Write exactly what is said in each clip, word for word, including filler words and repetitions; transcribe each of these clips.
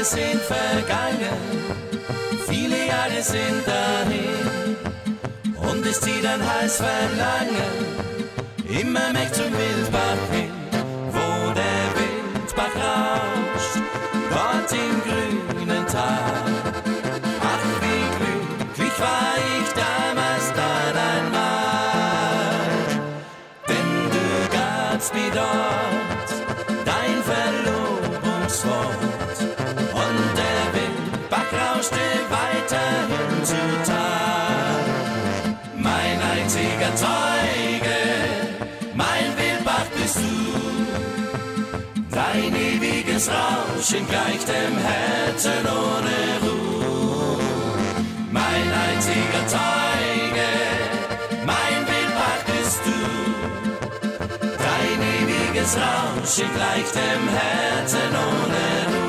sind vergangen, viele Jahre sind dahin. Und es zieht ein heiß Verlangen immer mehr zum Wildbach hin, wo der Wildbach rauscht, dort im grünen Tal. Ach, wie glücklich war ich damals dort einmal, denn du gabst mir dort dein Verlobungswort und der Wildbach rauschte weiterhin zu Tal. Mein einziger Zeuge, mein Wildbach bist du, dein ewiges Rauschen gleicht dem Herzen ohne Ruhe. Mein einziger Zeuge, mein Wildbach bist du, dein ewiges Rauschen gleicht dem Herzen ohne Ruhe.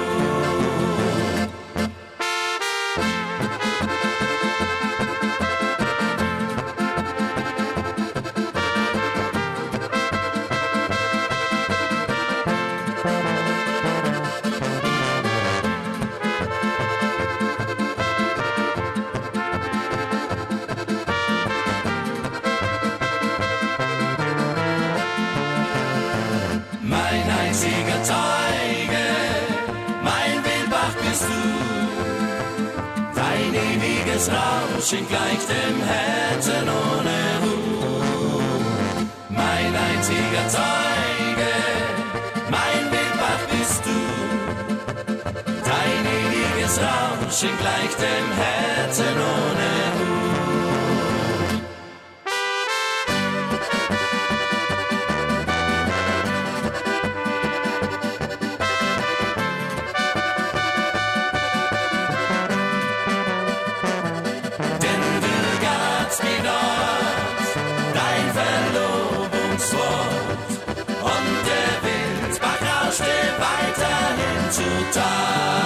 Mein einziger Zeuge, mein Wildbach bist du, dein ewiges Rauschen gleicht dem Herzen ohne Ruhe. Mein einziger Zeuge, mein Wildbach bist du, dein ewiges Rauschen gleicht dem Herzen ohne Ruhe. Und der Wildbach rauschte weiterhin zu Tal.